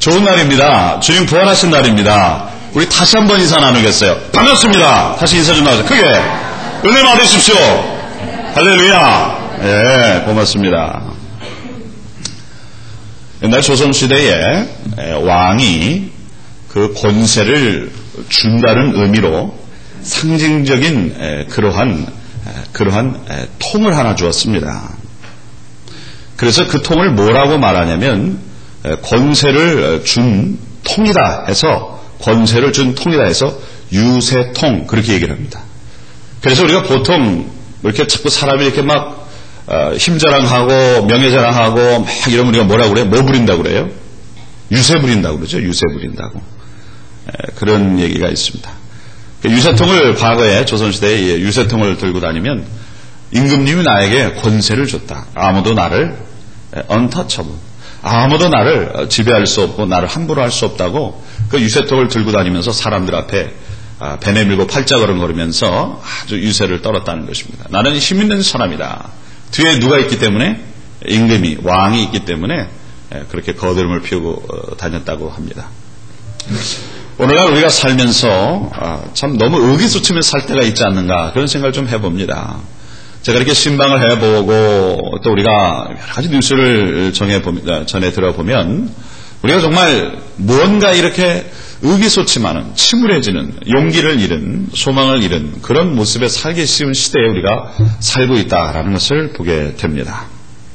좋은 날입니다. 주님 부활하신 날입니다. 우리 다시 한번 인사 나누겠어요. 반갑습니다. 다시 인사 좀 나누세요. 크게 은혜 받으십시오. 할렐루야. 예, 고맙습니다. 옛날 조선시대에 왕이 그 권세를 준다는 의미로 상징적인 그러한 통을 하나 주었습니다. 그래서 그 통을 뭐라고 말하냐면 권세를 준 통이다 해서 유세통 그렇게 얘기를 합니다. 그래서 우리가 보통 이렇게 자꾸 사람이 이렇게 막 힘자랑하고 명예자랑하고 막 이러면 우리가 뭐라고 그래요? 뭐 부린다고 그래요? 유세 부린다고 그러죠. 유세 부린다고. 그런 얘기가 있습니다. 유세통을 과거에 조선시대에 유세통을 들고 다니면 임금님이 나에게 권세를 줬다. 아무도 나를 untouchable, 아무도 나를 지배할 수 없고 나를 함부로 할 수 없다고 그 유세통을 들고 다니면서 사람들 앞에 배 내밀고 팔자걸음거리면서 아주 유세를 떨었다는 것입니다. 나는 힘 있는 사람이다. 뒤에 누가 있기 때문에? 임금이, 왕이 있기 때문에 그렇게 거드름을 피우고 다녔다고 합니다. 오늘날 우리가 살면서 참 너무 의기소침해 살 때가 있지 않는가 그런 생각을 좀 해봅니다. 제가 이렇게 신방을 해보고 또 우리가 여러 가지 뉴스를 전해 들어보면 우리가 정말 무언가 이렇게 의기소침하는, 침울해지는, 용기를 잃은, 소망을 잃은 그런 모습에 살기 쉬운 시대에 우리가 살고 있다라는 것을 보게 됩니다.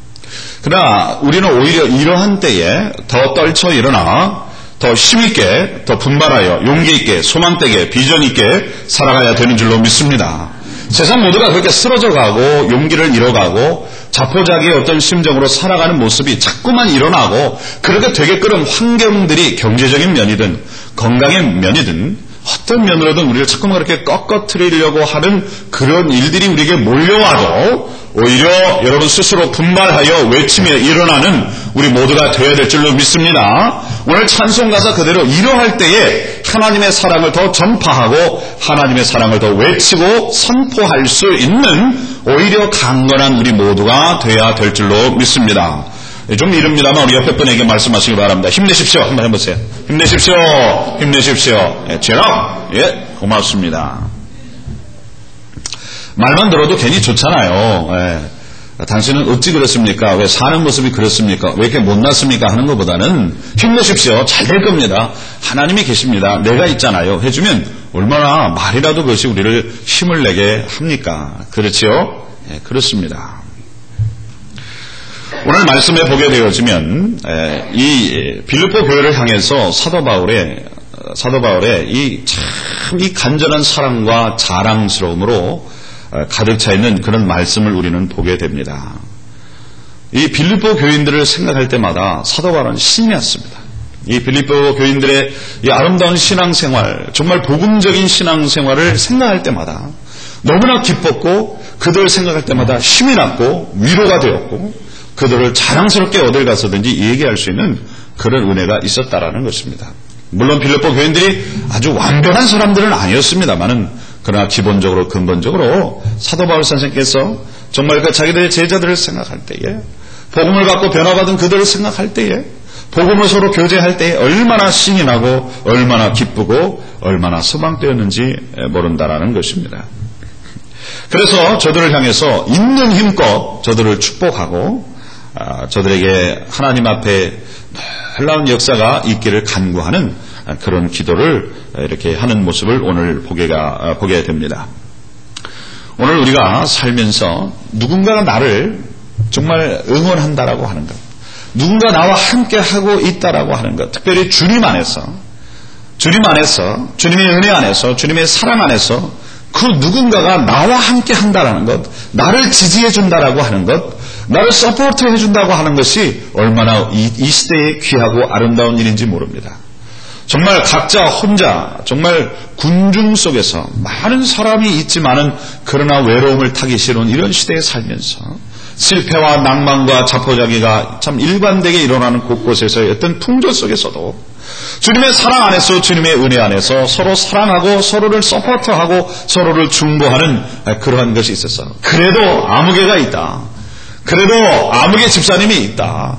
그러나 우리는 오히려 이러한 때에 더 떨쳐 일어나 더 힘있게, 더 분발하여 용기있게, 소망되게, 비전있게 살아가야 되는 줄로 믿습니다. 세상 모두가 그렇게 쓰러져가고 용기를 잃어가고 자포자기의 어떤 심정으로 살아가는 모습이 자꾸만 일어나고 그렇게 되게끔 환경들이 경제적인 면이든 건강의 면이든 어떤 면으로든 우리를 자꾸만 그렇게 꺾어뜨리려고 하는 그런 일들이 우리에게 몰려와도 오히려 여러분 스스로 분발하여 외치며 일어나는 우리 모두가 되어야 될 줄로 믿습니다. 오늘 찬송가사 그대로 이러할 때에 하나님의 사랑을 더 전파하고 하나님의 사랑을 더 외치고 선포할 수 있는 오히려 강건한 우리 모두가 되어야 될 줄로 믿습니다. 좀 이릅니다만 우리 옆에 분에게 말씀하시기 바랍니다. 힘내십시오. 한번 해보세요. 힘내십시오. 힘내십시오. 제가 고맙습니다. 말만 들어도 괜히 좋잖아요. 당신은 어찌 그렇습니까? 왜 사는 모습이 그렇습니까? 왜 이렇게 못났습니까? 하는 것보다는 힘내십시오. 잘 될 겁니다. 하나님이 계십니다. 내가 있잖아요. 해주면 얼마나 말이라도 그것이 우리를 힘을 내게 합니까? 그렇지요? 그렇습니다. 오늘 말씀에 보게 되어지면 이 빌립보 교회를 향해서 사도 바울의 이 간절한 사랑과 자랑스러움으로 가득 차 있는 그런 말씀을 우리는 보게 됩니다. 이 빌립보 교인들을 생각할 때마다 사도 바울은 신이 났습니다. 이 빌립보 교인들의 이 아름다운 신앙생활, 정말 복음적인 신앙생활을 생각할 때마다 너무나 기뻤고 그들을 생각할 때마다 힘이 났고 위로가 되었고 그들을 자랑스럽게 어딜 가서든지 얘기할 수 있는 그런 은혜가 있었다라는 것입니다. 물론 빌립보 교인들이 아주 완벽한 사람들은 아니었습니다만은 그러나 기본적으로 근본적으로 사도 바울 선생께서 정말 그 자기들의 제자들을 생각할 때에 복음을 받고 변화받은 그들을 생각할 때에 복음을 서로 교제할 때에 얼마나 신이 나고 얼마나 기쁘고 얼마나 소망되었는지 모른다라는 것입니다. 그래서 저들을 향해서 있는 힘껏 저들을 축복하고 저들에게 하나님 앞에 놀라운 역사가 있기를 간구하는 그런 기도를 이렇게 하는 모습을 오늘 보게 됩니다. 오늘 우리가 살면서 누군가가 나를 정말 응원한다라고 하는 것, 누군가 나와 함께 하고 있다라고 하는 것, 특별히 주님 안에서, 주님의 은혜 안에서, 주님의 사랑 안에서 그 누군가가 나와 함께 한다라는 것, 나를 지지해 준다라고 하는 것, 나를 서포트해 준다고 하는 것이 얼마나 이 시대에 귀하고 아름다운 일인지 모릅니다. 정말 각자 혼자 정말 군중 속에서 많은 사람이 있지만은 그러나 외로움을 타기 싫은 이런 시대에 살면서 실패와 낭만과 자포자기가 참 일관되게 일어나는 곳곳에서의 어떤 풍조 속에서도 주님의 사랑 안에서, 주님의 은혜 안에서 서로 사랑하고 서로를 서포트하고 서로를 중보하는 그러한 것이 있어서 그래도 아무개가 있다, 그래도 아무개 집사님이 있다,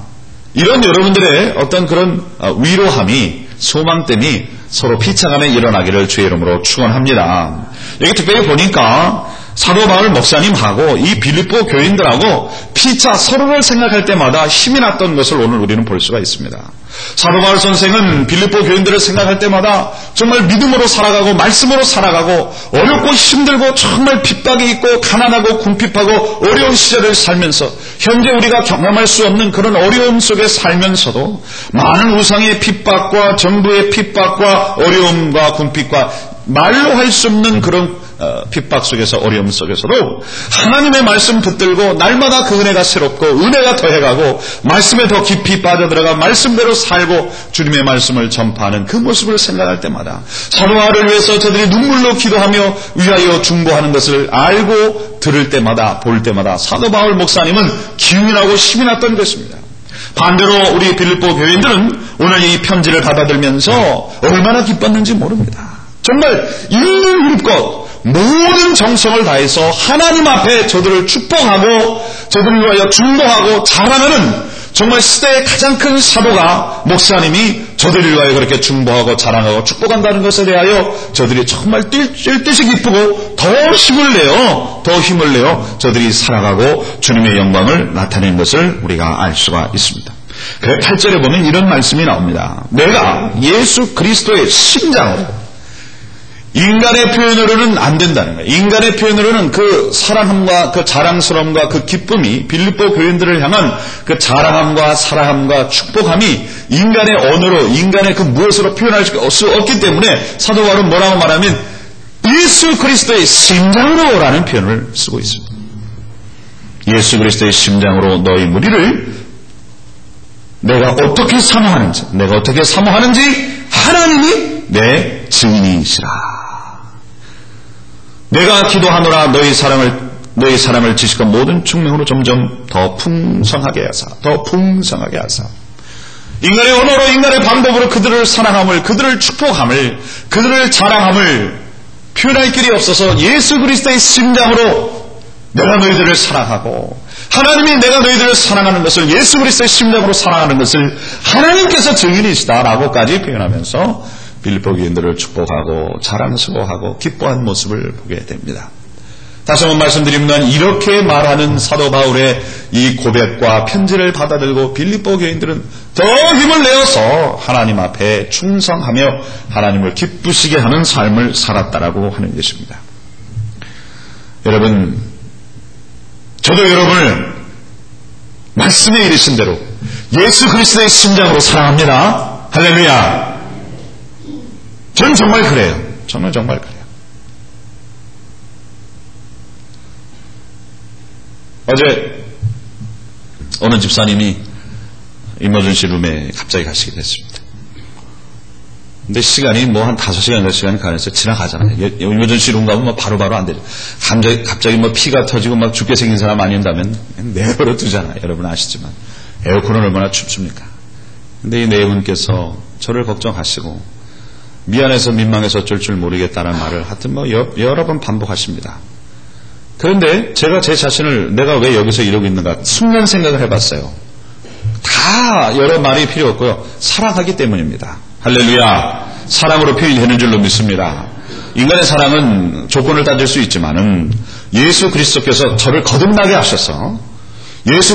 이런 여러분들의 어떤 그런 위로함이, 소망됨이 서로 피차간에 일어나기를 주의 이름으로 축원합니다. 여기 특별히 보니까 사도 바울 목사님하고 이 빌립보 교인들하고 피차 서로를 생각할 때마다 힘이 났던 것을 오늘 우리는 볼 수가 있습니다. 사도 바울 선생은 빌립보 교인들을 생각할 때마다 정말 믿음으로 살아가고 말씀으로 살아가고 어렵고 힘들고 정말 핍박이 있고 가난하고 궁핍하고 어려운 시절을 살면서 현재 우리가 경험할 수 없는 그런 어려움 속에 살면서도 많은 우상의 핍박과 정부의 핍박과 어려움과 궁핍과 말로 할 수 없는 그런 핍박 속에서 어려움 속에서도 하나님의 말씀 붙들고 날마다 그 은혜가 새롭고 은혜가 더해가고 말씀에 더 깊이 빠져들어가 말씀대로 살고 주님의 말씀을 전파하는 그 모습을 생각할 때마다 사도 바울을 위해서 저들이 눈물로 기도하며 위하여 중보하는 것을 알고 들을 때마다 볼 때마다 사도 바울 목사님은 기운이 나고 힘이 났던 것입니다. 반대로 우리 빌립보 교인들은 오늘 이 편지를 받아들면서 얼마나 기뻤는지 모릅니다. 정말 있는 힘껏 모든 정성을 다해서 하나님 앞에 저들을 축복하고 저들을 위하여 중보하고 자랑하는 정말 시대의 가장 큰 사도가 목사님이 저들을 위하여 그렇게 중보하고 자랑하고 축복한다는 것에 대하여 저들이 정말 뛸 듯이 기쁘고 더 힘을 내어 저들이 살아가고 주님의 영광을 나타내는 것을 우리가 알 수가 있습니다. 그래서 8절에 보면 이런 말씀이 나옵니다. 내가 예수 그리스도의 심장으로, 인간의 표현으로는 안 된다는 거예요. 인간의 표현으로는 그 사랑함과 그 자랑스러움과 그 기쁨이, 빌립보 교인들을 향한 그 자랑함과 사랑함과 축복함이 인간의 언어로, 인간의 그 무엇으로 표현할 수 없기 때문에 사도 바울은 뭐라고 말하면 예수 그리스도의 심장으로라는 표현을 쓰고 있습니다. 예수 그리스도의 심장으로 너희 무리를 내가 어떻게 사모하는지 하나님이 내 증인이시라. 내가 기도하노라 너희 사랑을 지식과 모든 충명으로 점점 더 풍성하게 하사 인간의 언어로 인간의 방법으로 그들을 사랑함을, 그들을 축복함을, 그들을 자랑함을 표현할 길이 없어서 예수 그리스도의 심장으로 내가 너희들을 사랑하고 하나님이 내가 너희들을 사랑하는 것을, 예수 그리스도의 심장으로 사랑하는 것을 하나님께서 증인이시다라고까지 표현하면서 빌립보 교인들을 축복하고 자랑스러워하고 기뻐한 모습을 보게 됩니다. 다시 한번 말씀드리면 이렇게 말하는 사도 바울의 이 고백과 편지를 받아들고 빌립보 교인들은 더 힘을 내어서 하나님 앞에 충성하며 하나님을 기쁘시게 하는 삶을 살았다라고 하는 것입니다. 여러분, 저도 여러분을 말씀에 이르신 대로 예수 그리스도의 심장으로 사랑합니다. 할렐루야. 저는 정말 그래요. 저는 정말 그래요. 어제 어느 집사님이 이머전시 룸에 갑자기 가시게 됐습니다. 근데 시간이 뭐 한 5시간, 6시간이 가면서 지나가잖아요. 이머전시 룸 가면 뭐 바로바로 안 되죠. 갑자기 뭐 피가 터지고 막 죽게 생긴 사람 아닌다면 내버려 두잖아요. 여러분 아시지만. 에어컨은 얼마나 춥습니까? 근데 이 내분께서 저를 걱정하시고 미안해서 민망해서 어쩔 줄 모르겠다는 말을 하여튼 뭐 여러 번 반복하십니다. 그런데 제가 제 자신을 내가 왜 여기서 이러고 있는가 순간 생각을 해봤어요. 다 여러 말이 필요 없고요. 사랑하기 때문입니다. 할렐루야. 사랑으로 표현이 되는 줄로 믿습니다. 인간의 사랑은 조건을 따질 수 있지만은 예수 그리스도께서 저를 거듭나게 하셔서 예수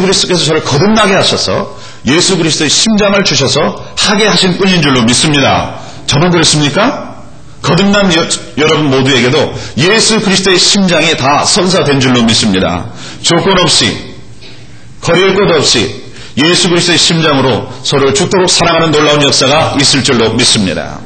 그리스도의 심장을 주셔서 하게 하신 뿐인 줄로 믿습니다. 저는 그렇습니까? 거듭난 여러분 모두에게도 예수 그리스도의 심장이 다 선사된 줄로 믿습니다. 조건 없이, 거리할 것 없이 예수 그리스도의 심장으로 서로를 죽도록 사랑하는 놀라운 역사가 있을 줄로 믿습니다.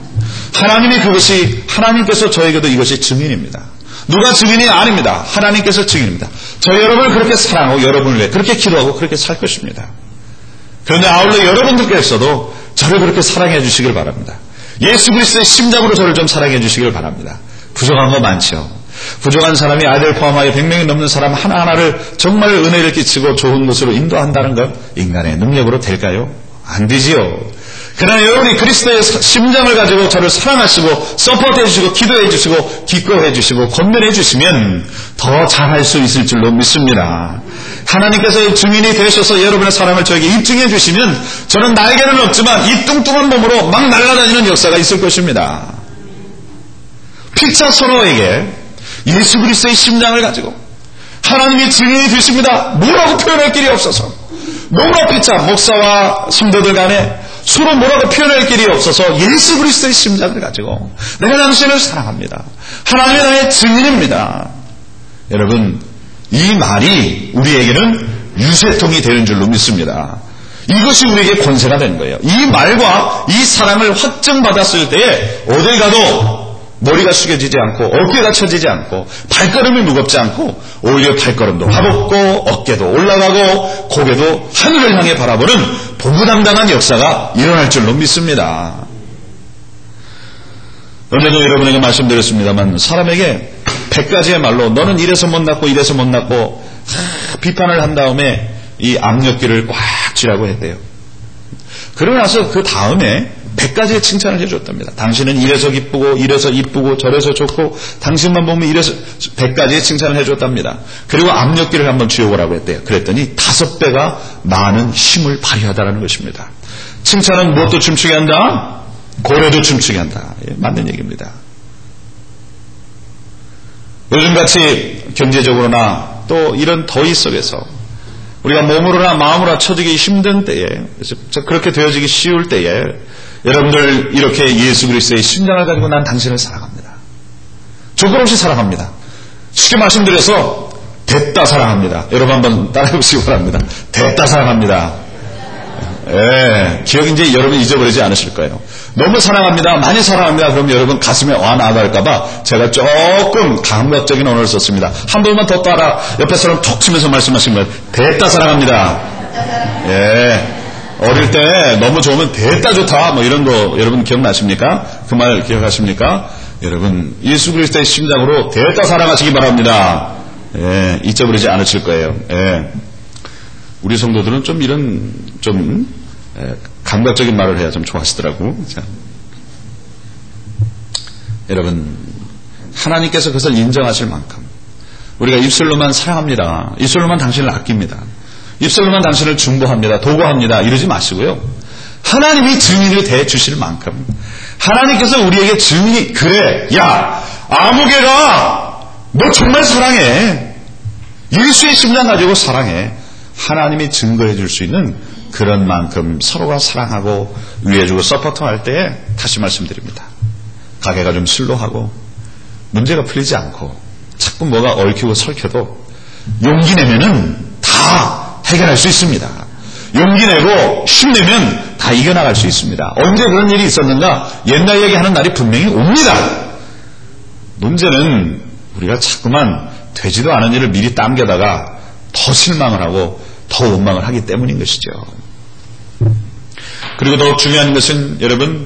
하나님께서 저에게도 이것이 증인입니다. 누가 증인이 아닙니다. 하나님께서 증인입니다. 저 여러분을 그렇게 사랑하고 여러분을 위해 그렇게 기도하고 그렇게 살 것입니다. 그런데 아울러 여러분들께서도 저를 그렇게 사랑해 주시길 바랍니다. 예수 그리스도의 심장으로 저를 좀 사랑해 주시길 바랍니다. 부족한 거 많죠. 부족한 사람이 아이들 포함하여 100명이 넘는 사람 하나하나를 정말 은혜를 끼치고 좋은 곳으로 인도한다는 것 인간의 능력으로 될까요? 안 되지요. 그러나 여러분이 그리스도의 심장을 가지고 저를 사랑하시고 서포트해 주시고 기도해 주시고 기꺼해 주시고 권면해 주시면 더 잘할 수 있을 줄로 믿습니다. 하나님께서 증인이 되셔서 여러분의 사랑을 저에게 입증해 주시면 저는 날개는 없지만 이 뚱뚱한 몸으로 막 날아다니는 역사가 있을 것입니다. 피차 서로에게 예수 그리스도의 심장을 가지고 하나님이 증인이 되십니다. 뭐라고 표현할 길이 없어서 너무나 피차 목사와 성도들 간에 서로 뭐라고 표현할 길이 없어서 예수 그리스도의 심장을 가지고 내가 당신을 사랑합니다. 하나님이 나의 증인입니다. 여러분, 이 말이 우리에게는 유세통이 되는 줄로 믿습니다. 이것이 우리에게 권세가 되는 거예요. 이 말과 이 사랑을 확정받았을 때에 어딜 가도 머리가 숙여지지 않고 어깨가 처지지 않고 발걸음이 무겁지 않고 오히려 발걸음도 가볍고 어깨도 올라가고 고개도 하늘을 향해 바라보는 보부당당한 역사가 일어날 줄로 믿습니다. 오늘도 여러분에게 말씀드렸습니다만 사람에게 100가지의 말로 너는 이래서 못났고 이래서 못났고 비판을 한 다음에 이 악력기를 꽉 쥐라고 했대요. 그러고 나서 그 다음에 100가지의 칭찬을 해줬답니다. 당신은 이래서 기쁘고 이래서 이쁘고 저래서 좋고 당신만 보면 이래서 100가지의 칭찬을 해줬답니다. 그리고 압력기를 한번 쥐어보라고 했대요. 그랬더니 5배가 많은 힘을 발휘하다라는 것입니다. 칭찬은 무엇도 춤추게 한다? 고래도 춤추게 한다. 예, 맞는 얘기입니다. 요즘같이 경제적으로나 또 이런 더위 속에서 우리가 몸으로나 마음으로나 처지기 힘든 때에 그렇게 되어지기 쉬울 때에 여러분들 이렇게 예수 그리스도의 심장을 가지고 난 당신을 사랑합니다. 조건 없이 사랑합니다. 쉽게 말씀드려서 됐다 사랑합니다. 여러분 한번 따라해보시기 바랍니다. 됐다 사랑합니다. 예, 기억 이제 여러분 잊어버리지 않으실 거예요. 너무 사랑합니다. 많이 사랑합니다. 그럼 여러분 가슴에 와 나갈까봐 제가 조금 감각적인 언어를 썼습니다. 한 번만 더 따라 옆에 사람 톡 치면서 말씀하신 거예요. 됐다 사랑합니다. 예. 어릴 때 너무 좋으면 됐다 좋다 뭐 이런 거 여러분 기억나십니까? 그 말 기억하십니까? 여러분 예수 그리스도의 심장으로 됐다 사랑하시기 바랍니다. 예, 잊어버리지 않으실 거예요. 예. 우리 성도들은 좀 이런 감각적인 말을 해야 좀 좋아하시더라고. 자. 여러분 하나님께서 그것을 인정하실 만큼 우리가 입술로만 사랑합니다. 입술로만 당신을 아낍니다. 입술로만 당신을 중보합니다. 도구합니다. 이러지 마시고요. 하나님이 증인을 대주실 만큼 하나님께서 우리에게 증인이 그래 야 아무개가 너 정말 사랑해. 예수의 심장 가지고 사랑해. 하나님이 증거해 줄 수 있는 그런 만큼 서로가 사랑하고 위해주고 서포트할 때에 다시 말씀드립니다. 가게가 좀 슬로하고 문제가 풀리지 않고 자꾸 뭐가 얽히고 설켜도 용기 내면은 다 해결할 수 있습니다. 용기 내고 힘내면 다 이겨나갈 수 있습니다. 언제 그런 일이 있었는가 옛날 얘기하는 날이 분명히 옵니다. 문제는 우리가 자꾸만 되지도 않은 일을 미리 당겨다가 더 실망을 하고 더 원망을 하기 때문인 것이죠. 그리고 더 중요한 것은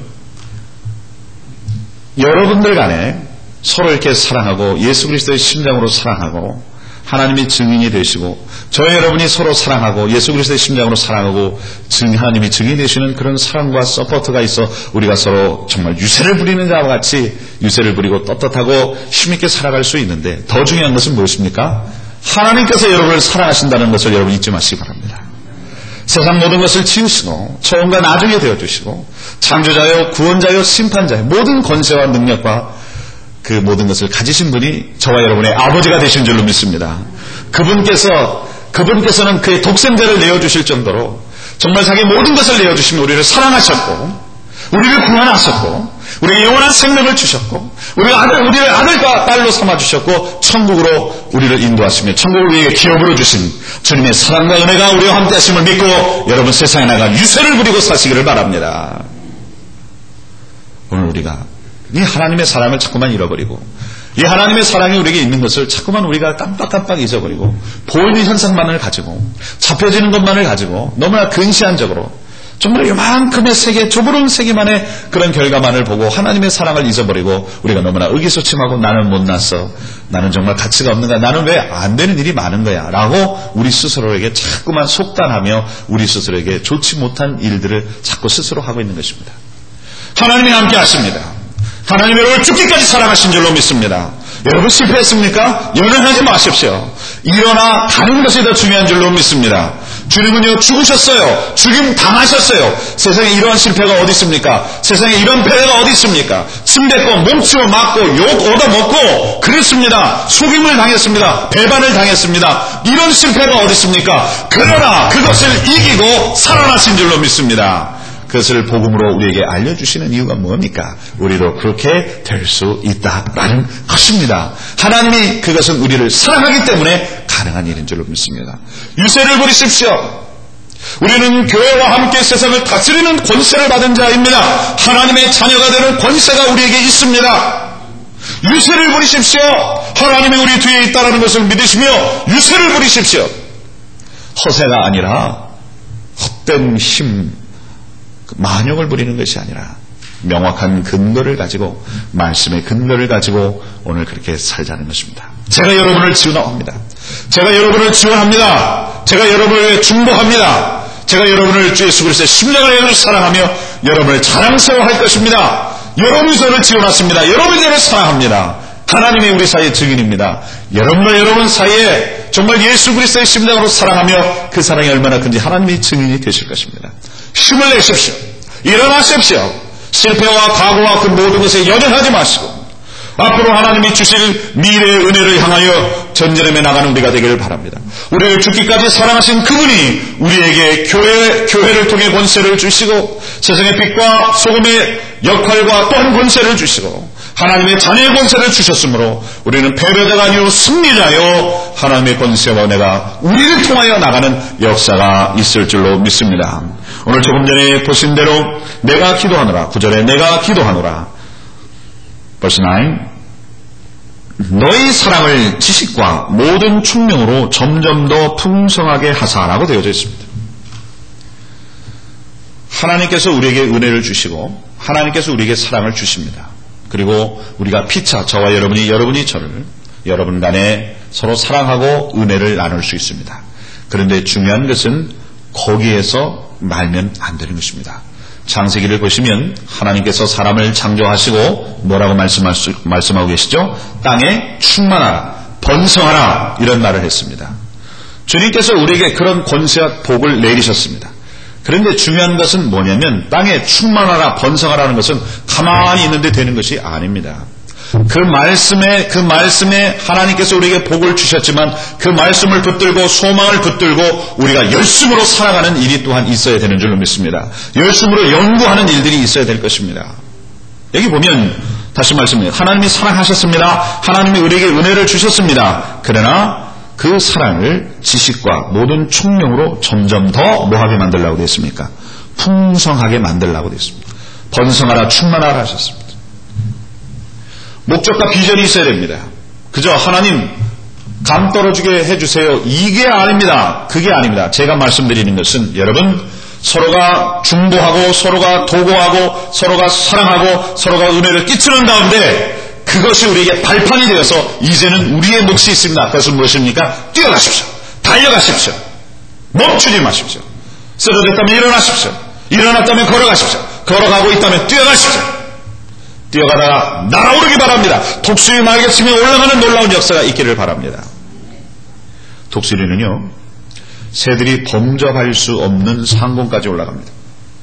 여러분들 간에 서로 이렇게 사랑하고 예수 그리스도의 심장으로 사랑하고 하나님이 증인이 되시고 저와 여러분이 서로 사랑하고 예수 그리스도의 심장으로 사랑하고 하나님이 증인이 되시는 그런 사랑과 서포트가 있어 우리가 서로 정말 유세를 부리는 자와 같이 유세를 부리고 떳떳하고 힘있게 살아갈 수 있는데 더 중요한 것은 무엇입니까? 하나님께서 여러분을 사랑하신다는 것을 여러분 잊지 마시기 바랍니다. 세상 모든 것을 지으시고 처음과 나중에 되어주시고 창조자요 구원자요 심판자요 모든 권세와 능력과 그 모든 것을 가지신 분이 저와 여러분의 아버지가 되신 줄로 믿습니다. 그분께서는 그의 독생자를 내어주실 정도로 정말 자기 모든 것을 내어주시며 우리를 사랑하셨고 우리를 구원하셨고 우리에게 영원한 생명을 주셨고 우리를 아들과 딸로 삼아주셨고 천국으로 우리를 인도하시며 천국을 우리에게 기업으로 주신 주님의 사랑과 은혜가 우리와 함께 하심을 믿고 여러분 세상에 나가 유세를 부리고 사시기를 바랍니다. 오늘 우리가 이 하나님의 사랑을 자꾸만 잃어버리고 이 하나님의 사랑이 우리에게 있는 것을 자꾸만 우리가 깜빡깜빡 잊어버리고 보이는 현상만을 가지고 잡혀지는 것만을 가지고 너무나 근시안적으로 정말 요만큼의 세계, 좁은 세계만의 그런 결과만을 보고 하나님의 사랑을 잊어버리고 우리가 너무나 의기소침하고 나는 못났어, 나는 정말 가치가 없는 거야, 나는 왜 안 되는 일이 많은 거야 라고 우리 스스로에게 자꾸만 속단하며 우리 스스로에게 좋지 못한 일들을 자꾸 스스로 하고 있는 것입니다. 하나님이 함께 하십니다. 하나님이 여러분을 죽기까지 사랑하신 줄로 믿습니다. 여러분 실패했습니까? 연연하지 마십시오. 일어나 가는 것이 더 중요한 줄로 믿습니다. 주님은요 죽으셨어요. 죽임 당하셨어요. 세상에 이러한 실패가 어디 있습니까? 세상에 이런 패배가 어디 있습니까? 침뱉고 몸치고 맞고 욕 얻어먹고 그랬습니다. 속임을 당했습니다. 배반을 당했습니다. 이런 실패가 어디 있습니까? 그러나 그것을 이기고 살아나신 줄로 믿습니다. 그것을 복음으로 우리에게 알려주시는 이유가 뭡니까? 우리도 그렇게 될 수 있다라는 것입니다. 하나님이 그것은 우리를 사랑하기 때문에 가능한 일인 줄로 믿습니다. 유세를 부리십시오. 우리는 교회와 함께 세상을 다스리는 권세를 받은 자입니다. 하나님의 자녀가 되는 권세가 우리에게 있습니다. 유세를 부리십시오. 하나님이 우리 뒤에 있다는 것을 믿으시며 유세를 부리십시오. 허세가 아니라 헛된 힘, 만용을 부리는 것이 아니라 명확한 근거를 가지고, 말씀의 근거를 가지고 오늘 그렇게 살자는 것입니다. 제가 여러분을 지원합니다. 제가 여러분을 지원합니다. 제가 여러분을 중보합니다. 제가 여러분을 주 예수 그리스도의 십자가를 여러분을 사랑하며 여러분을 자랑스러워할 것입니다. 여러분이 저를 지원하십니다. 여러분이 저를 사랑합니다. 하나님이 우리 사이의 증인입니다. 여러분과 여러분 사이에 정말 예수 그리스도의 십자가로 사랑하며 그 사랑이 얼마나 큰지 하나님이 증인이 되실 것입니다. 힘을 내십시오. 일어나십시오. 실패와 과거와 그 모든 것에 연연하지 마시고 앞으로 하나님이 주실 미래의 은혜를 향하여 전진하며 나가는 우리가 되기를 바랍니다. 우리를 죽기까지 사랑하신 그분이 우리에게 교회를 통해 권세를 주시고 세상의 빛과 소금의 역할과 또한 권세를 주시고 하나님의 자녀의 권세를 주셨으므로 우리는 패배자가 아니요 승리자요 하나님의 권세와 은혜가 우리를 통하여 나가는 역사가 있을 줄로 믿습니다. 오늘 조금 전에 보신 대로 내가 기도하노라, 9절에 내가 기도하노라, verse 9, 너희 사랑을 지식과 모든 충명으로 점점 더 풍성하게 하사라고 되어져 있습니다. 하나님께서 우리에게 은혜를 주시고 하나님께서 우리에게 사랑을 주십니다. 그리고 우리가 피차 저와 여러분이 저를 여러분 간에 서로 사랑하고 은혜를 나눌 수 있습니다. 그런데 중요한 것은 거기에서 말면 안 되는 것입니다. 창세기를 보시면 하나님께서 사람을 창조하시고 뭐라고 말씀하고 계시죠? 땅에 충만하라, 번성하라 이런 말을 했습니다. 주님께서 우리에게 그런 권세와 복을 내리셨습니다. 그런데 중요한 것은 뭐냐면 땅에 충만하라, 번성하라는 것은 가만히 있는데 되는 것이 아닙니다. 그 말씀에 하나님께서 우리에게 복을 주셨지만 그 말씀을 붙들고 소망을 붙들고 우리가 열심으로 살아가는 일이 또한 있어야 되는 줄로 믿습니다. 열심으로 연구하는 일들이 있어야 될 것입니다. 여기 보면 다시 말씀드려요. 하나님이 사랑하셨습니다. 하나님이 우리에게 은혜를 주셨습니다. 그러나 그 사랑을 지식과 모든 총명으로 점점 더 뭐하게 만들라고 되어 있습니까? 풍성하게 만들라고 되어 있습니다. 번성하라, 충만하라 하셨습니다. 목적과 비전이 있어야 됩니다. 그저 하나님 감 떨어지게 해주세요, 이게 아닙니다. 그게 아닙니다. 제가 말씀드리는 것은 여러분 서로가 중보하고 서로가 도구하고 서로가 사랑하고 서로가 은혜를 끼치는 가운데 그것이 우리에게 발판이 되어서 이제는 우리의 몫이 있습니다. 그것은 무엇입니까? 뛰어가십시오. 달려가십시오. 멈추지 마십시오. 쓰러졌다면 일어나십시오. 일어났다면 걸어가십시오. 걸어가고 있다면 뛰어가십시오. 뛰어가다가 날아오르기 바랍니다. 독수리 날개치며 올라가는 놀라운 역사가 있기를 바랍니다. 독수리는요, 새들이 범접할 수 없는 상공까지 올라갑니다.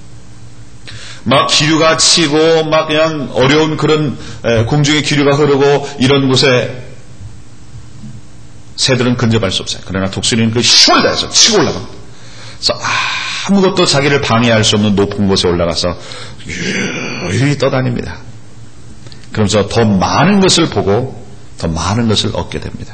막 기류가 치고 막 그냥 어려운 그런 공중의 기류가 흐르고 이런 곳에 새들은 근접할 수 없어요. 그러나 독수리는 그 힘을 다해서 치고 올라갑니다. 그래서 아무것도 자기를 방해할 수 없는 높은 곳에 올라가서 유유히 떠다닙니다. 그러면서 더 많은 것을 보고 더 많은 것을 얻게 됩니다.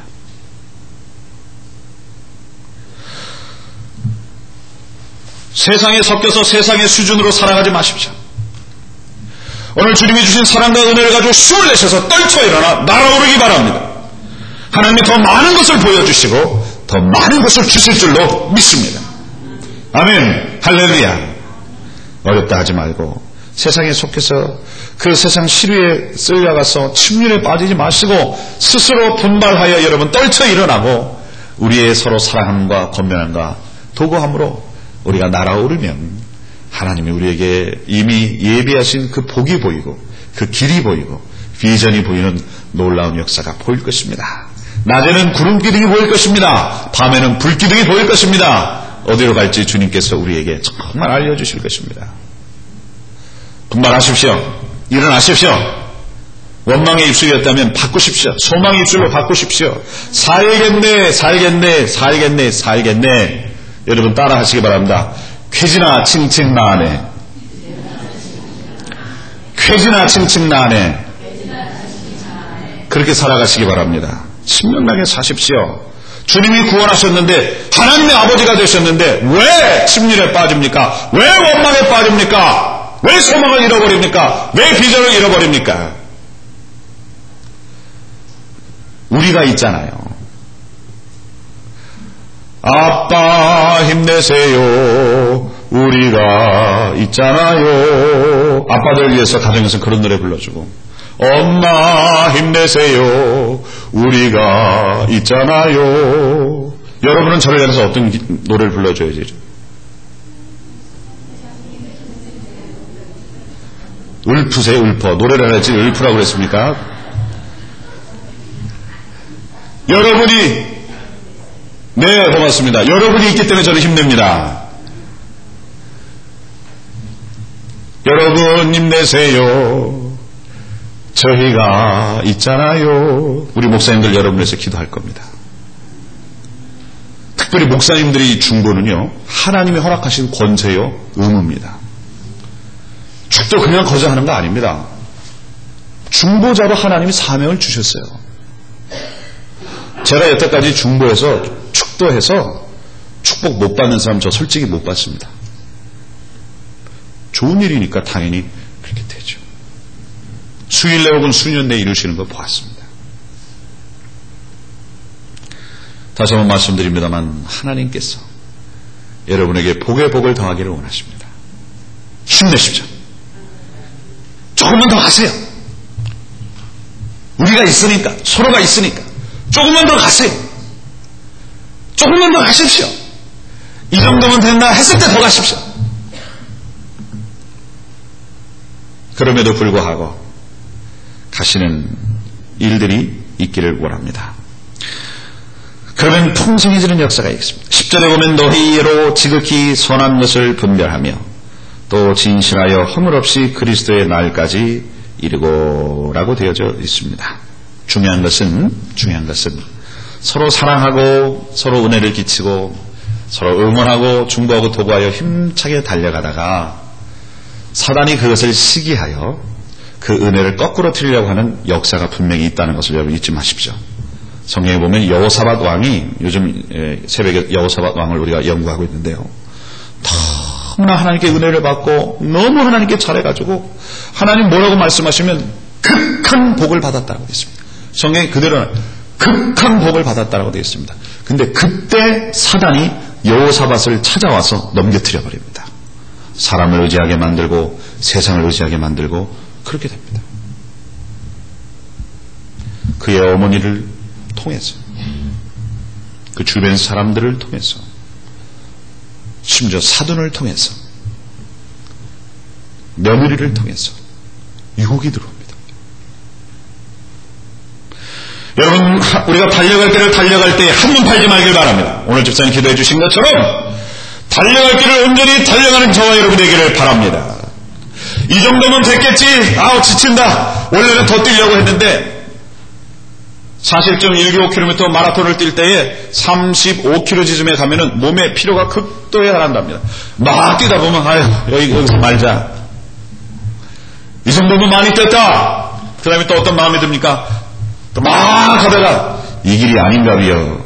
세상에 섞여서 세상의 수준으로 살아가지 마십시오. 오늘 주님이 주신 사랑과 은혜를 가지고 힘을 내셔서 떨쳐 일어나 날아오르기 바랍니다. 하나님이 더 많은 것을 보여주시고 더 많은 것을 주실 줄로 믿습니다. 아멘. 할렐루야. 어렵다 하지 말고 세상에 속해서 그 세상 시류에 쓸려가서 침륜에 빠지지 마시고 스스로 분발하여 여러분 떨쳐 일어나고 우리의 서로 사랑함과 권면함과 도구함으로 우리가 날아오르면 하나님이 우리에게 이미 예비하신 그 복이 보이고 그 길이 보이고 비전이 보이는 놀라운 역사가 보일 것입니다. 낮에는 구름 기둥이 보일 것입니다. 밤에는 불 기둥이 보일 것입니다. 어디로 갈지 주님께서 우리에게 정말 알려주실 것입니다. 분발하십시오. 일어나십시오. 원망의 입술이었다면 바꾸십시오. 소망의 입술로 바꾸십시오. 살겠네. 여러분 따라 하시기 바랍니다. 쾌지나 칭칭 나네. 쾌지나 칭칭 나네. 그렇게 살아가시기 바랍니다. 신명나게 사십시오. 주님이 구원하셨는데 하나님의 아버지가 되셨는데 왜 침륜에 빠집니까? 왜 원망에 빠집니까? 왜 소망을 잃어버립니까? 왜 비전을 잃어버립니까? 우리가 있잖아요. 아빠 힘내세요. 우리가 있잖아요. 아빠들 위해서 가정에서 그런 노래 불러주고 엄마 힘내세요. 우리가 있잖아요. 여러분은 저를 향해서 어떤 노래를 불러줘야지? 울프세요. 울퍼. 노래를 하지 울프라고 그랬습니까? 여러분이 네 고맙습니다. 여러분이 있기 때문에 저는 힘냅니다. 여러분 힘내세요. 저희가 있잖아요. 우리 목사님들 여러분에서 기도할 겁니다. 특별히 목사님들이 중보는요 하나님이 허락하신 권세요 의무입니다. 축도 그냥 거저하는 거 아닙니다. 중보자로 하나님이 사명을 주셨어요. 제가 여태까지 중보해서 축도해서 축복 못 받는 사람 저 솔직히 못 받습니다. 좋은 일이니까 당연히 그렇게 되죠. 수일 내 혹은 수년 내에 이루시는 거 보았습니다. 다시 한번 말씀드립니다만 하나님께서 여러분에게 복의 복을 더하기를 원하십니다. 힘내십시오. 조금만 더 가세요. 우리가 있으니까, 서로가 있으니까 조금만 더 가세요. 조금만 더 가십시오. 이 정도면 된다 했을 때 더 가십시오. 그럼에도 불구하고 가시는 일들이 있기를 원합니다. 그러면 풍성해지는 역사가 있습니다. 10절에 보면 너희로 지극히 선한 것을 분별하며 또 진실하여 허물 없이 그리스도의 날까지 이르고라고 되어져 있습니다. 중요한 것은 서로 사랑하고 서로 은혜를 끼치고 서로 응원하고 중보하고 도구하여 힘차게 달려가다가 사단이 그것을 시기하여 그 은혜를 거꾸로 틀려고 하는 역사가 분명히 있다는 것을 여러분 잊지 마십시오. 성경에 보면 여호사밧 왕이 요즘 새벽에 여호사밧 왕을 우리가 연구하고 있는데요. 너무나 하나님께 은혜를 받고 너무 하나님께 잘해가지고 하나님 뭐라고 말씀하시면 극한 복을 받았다고 되어 있습니다. 성경에 그대로는 극한 복을 받았다고 되어 있습니다. 근데 그때 사단이 여호사밧을 찾아와서 넘겨뜨려 버립니다. 사람을 의지하게 만들고 세상을 의지하게 만들고 그렇게 됩니다. 그의 어머니를 통해서 그 주변 사람들을 통해서 심지어 사돈을 통해서 며느리를 통해서 유혹이 들어옵니다. 여러분 우리가 달려갈 길을 달려갈 때 한눈 팔지 말길 바랍니다. 오늘 집사님 기도해 주신 것처럼 달려갈 길을 온전히 달려가는 저와 여러분 되기를 바랍니다. 이 정도면 됐겠지. 아우 지친다. 원래는 더 뛰려고 했는데 40.195km 마라톤을 뛸 때에 35km쯤에 가면은 몸에 피로가 극도에 달한답니다. 막 뛰다 보면 아유 여기서 말자. 이 정도면 많이 뛰었다. 그 다음에 또 어떤 마음이 듭니까? 또 막 가다가 이 길이 아닌가 비요.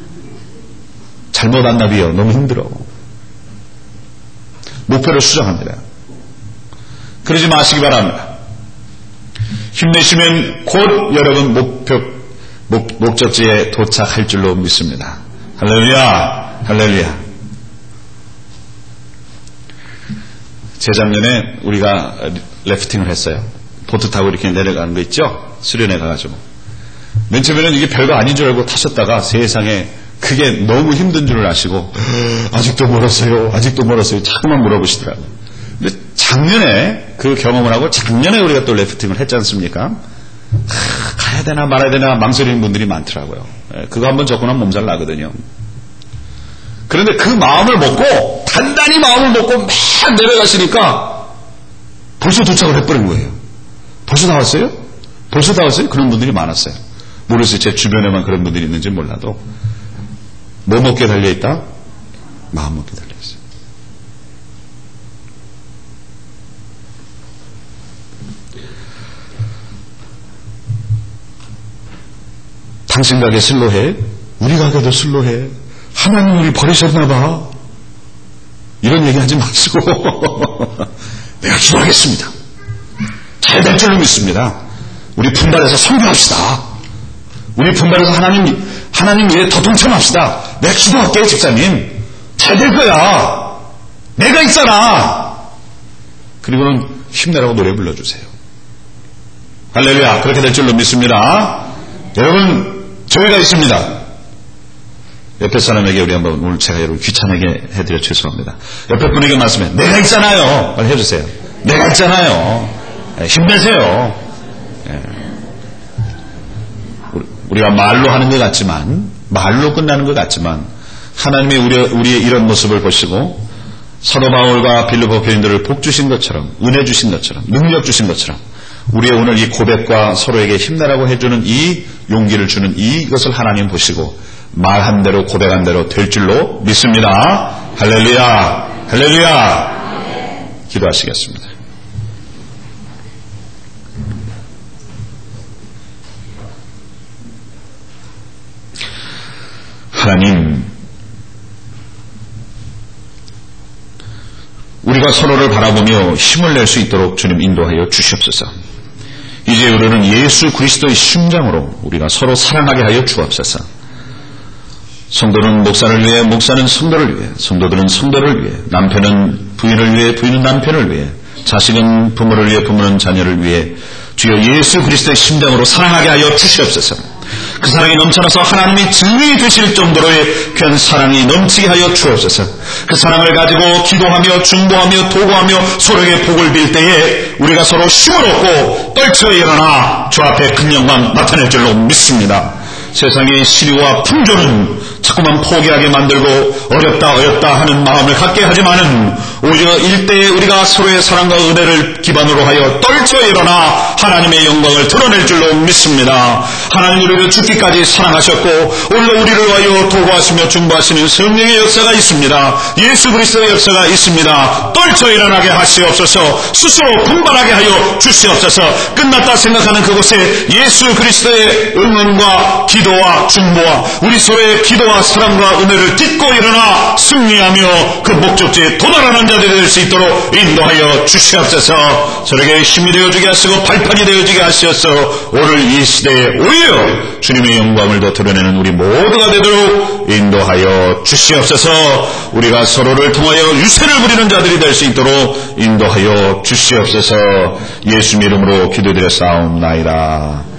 잘못 왔나 비요. 너무 힘들어. 목표를 수정합니다. 그러지 마시기 바랍니다. 힘내시면 곧 여러분 목적지에 도착할 줄로 믿습니다. 할렐루야, 할렐루야. 재작년에 우리가 래프팅을 했어요. 보트 타고 이렇게 내려가는 거 있죠? 수련회 가가지고. 맨 처음에는 이게 별거 아닌 줄 알고 타셨다가 세상에 그게 너무 힘든 줄을 아시고 아직도 멀었어요. 아직도 멀었어요. 자꾸만 물어보시더라고요. 근데 작년에 그 경험을 하고 작년에 우리가 또 래프팅을 했지 않습니까? 가야 되나 말아야 되나 망설이는 분들이 많더라고요. 그거 한번 접근하면 몸살 나거든요. 그런데 그 마음을 먹고 단단히 마음을 먹고 막 내려가시니까 벌써 도착을 해버린 거예요. 벌써 다 왔어요? 벌써 다 왔어요? 그런 분들이 많았어요. 모르겠어요. 제 주변에만 그런 분들이 있는지 몰라도. 뭐 먹게 달려있다? 마음 먹게 달려있어요. 당신 가게 슬로해? 우리 가게도 슬로해? 하나님 우리 버리셨나봐. 이런 얘기 하지 마시고 내가 기도하겠습니다. 잘 될 줄로 믿습니다. 우리 분발해서 선교합시다. 우리 분발해서 하나님 일에 더 동참합시다. 내가 기도할게요, 집사님. 잘 될 거야. 내가 있잖아. 그리고는 힘내라고 노래 불러주세요. 할렐루야. 그렇게 될 줄로 믿습니다. 여러분, 저희가 있습니다. 옆에 사람에게 우리 한번 오늘 제가 여러분 귀찮게 해드려 죄송합니다. 옆에 분에게 말씀해. 내가 있잖아요. 빨리 해주세요. 내가 있잖아요. 힘내세요. 우리가 말로 하는 것 같지만, 말로 끝나는 것 같지만, 하나님이 우리의 이런 모습을 보시고 사도 바울과 빌립보 교인들을 복 주신 것처럼, 은혜 주신 것처럼, 능력 주신 것처럼 우리의 오늘 이 고백과 서로에게 힘내라고 해주는 이 용기를 주는 이것을 하나님 보시고 말한 대로 고백한 대로 될 줄로 믿습니다. 할렐루야. 할렐루야. 기도하시겠습니다. 하나님, 우리가 서로를 바라보며 힘을 낼 수 있도록 주님 인도하여 주시옵소서. 이제 우리는 예수 그리스도의 심장으로 우리가 서로 사랑하게 하여 주옵소서. 성도는 목사를 위해, 목사는 성도를 위해, 성도들은 성도를 위해, 남편은 부인을 위해, 부인은 남편을 위해, 자식은 부모를 위해, 부모는 자녀를 위해 주여 예수 그리스도의 심장으로 사랑하게 하여 주시옵소서. 그 사랑이 넘쳐나서 하나님이 증인이 되실 정도로의 귀한 사랑이 넘치게 하여 주옵소서. 그 사랑을 가지고 기도하며 중보하며 도구하며 서로에게 복을 빌 때에 우리가 서로 힘을 얻고 떨쳐 일어나 주 앞에 큰 영광 나타낼 줄로 믿습니다. 세상의 시류와 풍조는 자꾸만 포기하게 만들고 어렵다 하는 마음을 갖게 하지만은 오히려 일대에 우리가 서로의 사랑과 은혜를 기반으로 하여 떨쳐 일어나 하나님의 영광을 드러낼 줄로 믿습니다. 하나님 우리를 죽기까지 사랑하셨고 오늘도 우리를 위하여 도구하시며 중보하시는 성령의 역사가 있습니다. 예수 그리스도의 역사가 있습니다. 떨쳐 일어나게 하시옵소서. 스스로 분발하게 하여 주시옵소서. 끝났다 생각하는 그곳에 예수 그리스도의 응원과 기도와 중보와 우리 서로의 기도와 사랑과 은혜를 딛고 일어나 승리하며 그 목적지에 도달하는 자들이 될 수 있도록 인도하여 주시옵소서. 저에게 힘이 되어주게 하시고 발판이 되어주게 하시옵소서. 오늘 이 시대에 오히려 주님의 영광을 더 드러내는 우리 모두가 되도록 인도하여 주시옵소서. 우리가 서로를 통하여 유세를 부리는 자들이 될 수 있도록 인도하여 주시옵소서. 예수님 이름으로 기도드려 싸움나이다.